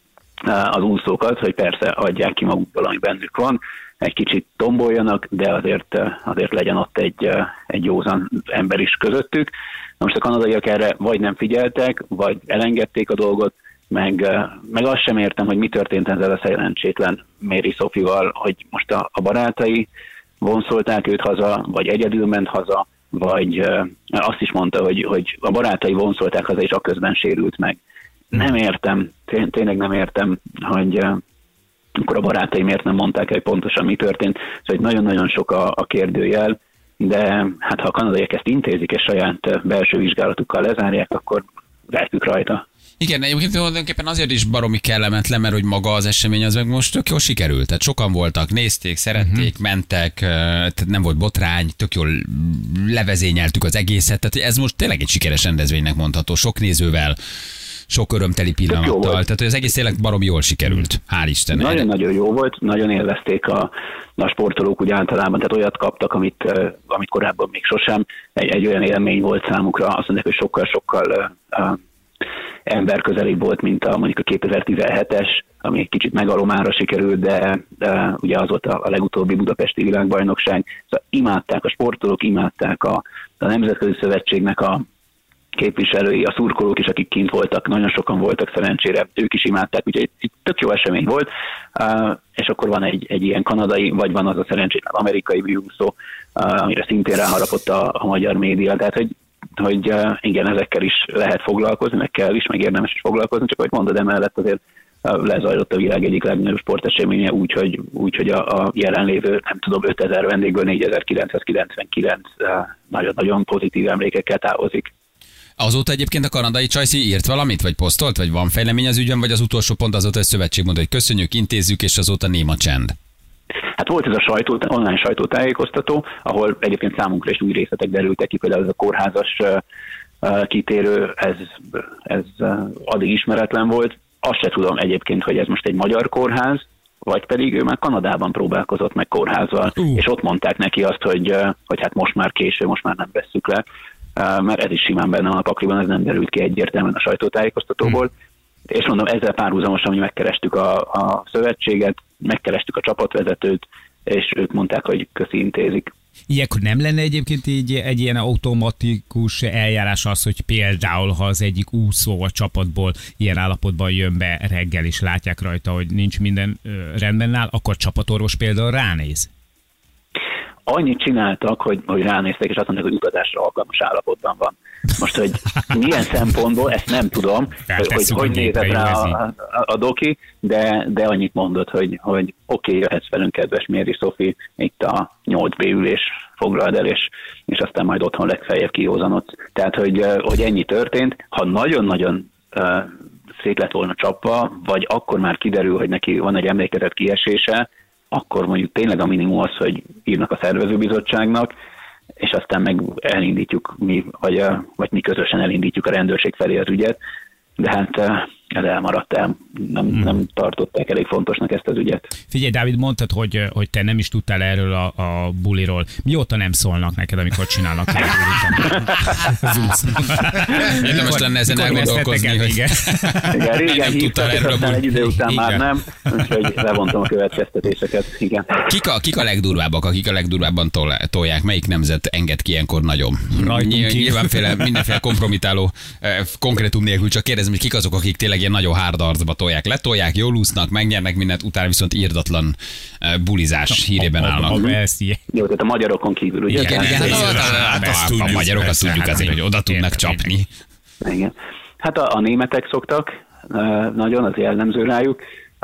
G: az úszókat, hogy persze adják ki magukból, ami bennük van, egy kicsit tomboljanak, de azért, azért legyen ott egy, egy józan ember is közöttük. Na most a kanadaiak erre vagy nem figyeltek, vagy elengedték a dolgot, meg, meg azt sem értem, hogy mi történt ezzel a szerencsétlen Mary Sophie-val, hogy most a, a barátai vonszolták őt haza, vagy egyedül ment haza, vagy uh, azt is mondta, hogy, hogy a barátai vonszolták haza, és aközben sérült meg. Nem értem, tény, tényleg nem értem, hogy uh, akkor a barátai miért nem mondták el, hogy pontosan mi történt. Szóval nagyon-nagyon sok a, a kérdőjel, de hát ha a kanadaiak ezt intézik, és saját belső vizsgálatukkal lezárják, akkor vertük rajta.
B: Igen, egyébként tulajdonképpen azért is baromi kellemetlen, mert hogy maga az esemény az meg most tök jól sikerült. Tehát sokan voltak, nézték, szerették, uh-huh. mentek, tehát nem volt botrány, tök jól levezényeltük az egészet. Tehát ez most tényleg egy sikeres rendezvénynek mondható, sok nézővel, sok örömteli pillanattal. Tehát hogy az egész tényleg baromi jól sikerült. Hál' Istennek.
G: Nagyon-nagyon jó volt, nagyon élvezték a, a sportolók úgy általában, tehát olyat kaptak, amit, amit korábban még sosem. Egy, egy olyan élmény volt számukra, azt mondják, hogy sokkal-sokkal uh, emberközelibb volt, mint a mondjuk a kétezer-tizenhetes, ami egy kicsit megalomára sikerült, de, de ugye az volt a, a legutóbbi budapesti világbajnokság. Szóval imádták a sportolók, imádták a, a Nemzetközi Szövetségnek a képviselői, a szurkolók is, akik kint voltak, nagyon sokan voltak szerencsére, ők is imádták, úgyhogy egy tök jó esemény volt, uh, és akkor van egy, egy ilyen kanadai, vagy van az a szerencsétlen amerikai bűnszó, uh, amire szintén ráharapott a, a magyar média, tehát hogy hogy uh, igen, ezekkel is lehet foglalkozni, meg kell is, meg érdemes is foglalkozni, csak ahogy mondod, emellett azért uh, lezajlott a világ egyik legnagyobb sporteseménye, úgyhogy úgy, hogy a, a jelenlévő, nem tudom, ötezer vendégből négyezer-kilencszázkilencvenkilenc uh, nagyon-nagyon pozitív emlékekkel távozik.
B: Azóta egyébként a kanadai csajszi írt valamit, vagy posztolt, vagy van fejlemény az ügyön, vagy az utolsó pont azóta, hogy szövetség mondta, hogy köszönjük, intézzük, és azóta néma csend.
G: Hát volt ez a sajtó, online sajtótájékoztató, ahol egyébként számunkra is új részletek derültek ki, például ez a kórházas uh, uh, kitérő, ez, ez uh, addig ismeretlen volt. Azt se tudom egyébként, hogy ez most egy magyar kórház, vagy pedig ő már Kanadában próbálkozott meg kórházzal, uh. és ott mondták neki azt, hogy, hogy hát most már késő, most már nem vesszük le, mert ez is simán benne van a pakliban, ez nem derült ki egyértelműen a sajtótájékoztatóból. Hmm. És mondom, ezzel párhuzamosan mi megkerestük a, a szövetséget, megkerestük a csapatvezetőt, és ők mondták, hogy köszi, intézik.
D: Ilyenkor nem lenne egyébként így egy ilyen automatikus eljárás az, hogy például, ha az egyik úszó a csapatból ilyen állapotban jön be reggel, és látják rajta, hogy nincs minden ö, rendben áll, akkor csapatorvos például ránéz?
G: Annyit csináltak, hogy, hogy ránéztek, és azt mondták, hogy utazásra alkalmas állapotban van. Most, hogy milyen szempontból, ezt nem tudom, hogy hogy, hogy nézett rá a, a, a doki, de, de annyit mondott, hogy, hogy oké, okay, jöhetsz velünk, kedves Méri Szofi, itt a nyolc bé ülés, foglald el, és, és aztán majd otthon legfeljebb kiózanodsz. Tehát, hogy, hogy ennyi történt. Ha nagyon-nagyon uh, szét lett volna csapva, vagy akkor már kiderül, hogy neki van egy emlékezett kiesése, akkor mondjuk tényleg a minimum az, hogy írnak a szervezőbizottságnak, és aztán meg elindítjuk mi, vagy, vagy mi közösen elindítjuk a rendőrség felé az ügyet, de hát ez elmaradt el, nem, hmm. nem tartották elég fontosnak ezt az ügyet.
D: Figyelj, Dávid, mondtad, hogy, hogy te nem is tudtál erről a, a buliról. Mióta nem szólnak neked, amikor csinálnak el
B: bulit? Most lenne ezen elgondolkozni, hogy
G: igen, régen
B: nem tudtál erről a bulit.
G: Egy idő után igen. Már nem, úgyhogy levontam a következtetéseket. Igen.
B: Kik, a, kik a legdurvábbak, akik a legdurvábban tol, tolják? Melyik nemzet enged ki ilyenkor nagyon? Nyilvánféle, mindenféle kompromitáló konkrétum nélkül, csak kérdezem, hogy kik azok, akik tényleg ilyen nagyon hard arcba tolják, letolják, jól úsznak, megnyernek mindent, utána viszont írdatlan uh, bulizás hírében
D: a,
B: állnak.
D: A, a, a,
G: Jó, tehát a magyarokon kívül, ugye?
B: Igen, igen, a magyarokat tudjuk azért, hogy oda tudnak csapni.
G: Igen. Hát a, a németek szoktak, nagyon, az jellemző rájuk,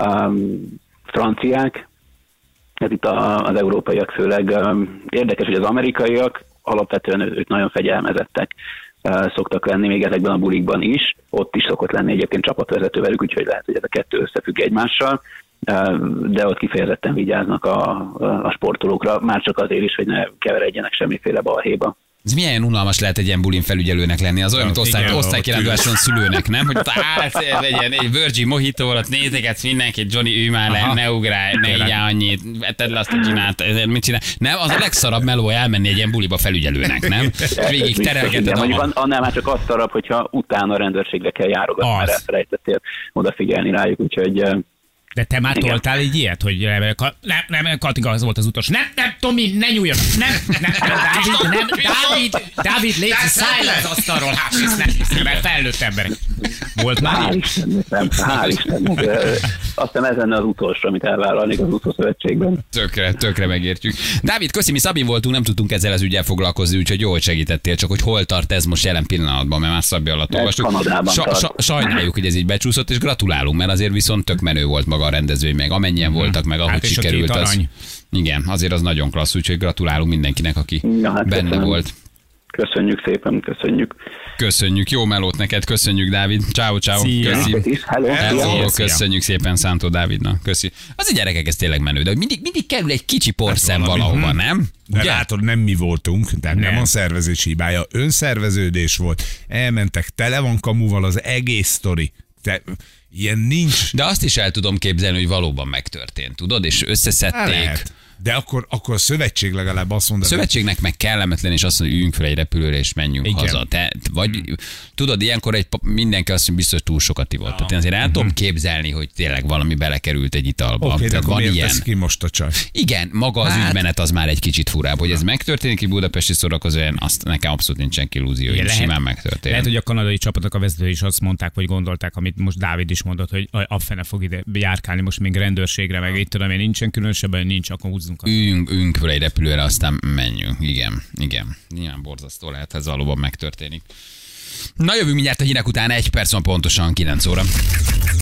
G: franciák, ez itt az európaiak főleg. Érdekes, hogy az amerikaiak alapvetően ők nagyon fegyelmezettek szoktak lenni még ezekben a bulikban is, ott is szokott lenni egyébként csapatvezető velük, úgyhogy lehet, hogy ez a kettő összefügg egymással, de ott kifejezetten vigyáznak a, a sportolókra, már csak azért is, hogy ne keveredjenek semmiféle balhéba.
B: Ez milyen unalmas lehet egy ilyen bulin felügyelőnek lenni? Az olyan, mint osztály, osztálykiránduláson szülőnek, nem? Hogy ott állsz, legyen egy Virgin Mojito, ott nézegetsz mindenkit, Johnny, ülj már le, ne ugrálj, ne így annyit, vetted le azt, hogy csinált, mit csinál. Nem, az a legszarabb meló elmenni egy ilyen buliba felügyelőnek, nem? Végig terelgeted a...
G: Mondjuk annál már csak azt szarabb, hogyha utána a rendőrségre kell járogatni, mert elfelejtettél odafigyelni rájuk, úgyhogy...
D: De te már toltál egy ilyet, hogy nem, nem, Katika, az volt az utolsó. Nem, nem, Tomi, ne nyúljon! Nem, nem, Dávid, nem, Dávid, Dávid, légy, szállj le az asztalról, hát ezt nem hiszem, mert felnőtt emberek. Volt már
G: hál' Istennek, nem, hál' Istennek. Aztán ez lenne az utolsó, amit elvállalnék az úszószövetségben.
B: Tökre, tökre megértjük. Dávid, köszi, mi Szabin voltunk, nem tudtunk ezzel az ügyel foglalkozni, úgyhogy jól segítettél, csak hogy hol tart ez most jelen pillanatban, mert már Szabi alatt olvastuk. Sa- sa- sajnáljuk, hogy ez így becsúszott, és gratulálunk, mert azért viszont tök menő volt maga a rendezvény, meg amennyien voltak, meg ahogy hát sikerült az. Igen, azért az nagyon klassz, úgyhogy gratulálunk mindenkinek, aki ja, hát benne köszönöm. Volt.
G: Köszönjük szépen, köszönjük.
B: Köszönjük, jó melót neked, köszönjük, Dávid. Ciao, ciao. Köszi.
G: Hello,
B: Hello. Köszönjük szépen Szántó Dávidnak. Köszi. Az a gyerekek, ez tényleg menő, de mindig, mindig kerül egy kicsi porszem hát valahova, nem?
C: De ugye? Látod, nem mi voltunk, tehát nem. nem a szervezés hibája, önszerveződés volt. Elmentek, tele van kamuval az egész sztori. Te... Ilyen nincs.
B: De azt is el tudom képzelni, hogy valóban megtörtént, tudod, és összeszedték.
C: De akkor, akkor a szövetség legalább azt mondja.
B: A szövetségnek meg kellemetlen, és azt mondja, hogy üljünk fel egy repülőre, és menjünk igen. haza. Te, vagy tudod, ilyenkor egy, mindenki azt mondja, biztos túl sokat ivott. Tehát én azért el tudom képzelni, hogy tényleg valami belekerült egy italba.
C: Oké, okay, de
B: van
C: miért
B: ilyen.
C: tesz ki most a csaj?
B: Igen, maga az hát... ügymenet az már egy kicsit furább. Hogy ez megtörténik, budapesti szórakozóan, azt nekem abszolút nincsen illúzió, hogy simán megtörténik.
D: Lehet, hogy a kanadai csapatok a vezetői is azt mondták, vagy gondolták, amit most Dávid is mondott, hogy a fene fog ide járkálni most még rendőrségre, meg itt tudom én, nincsen különösebben, nincs, akkor húzzunk.
B: Üljünk fel egy repülőre, aztán menjünk. Igen, igen. Nyilván borzasztó lehet, ez valóban megtörténik. Na, jövünk mindjárt a hírek után, egy perc van pontosan kilenc óra.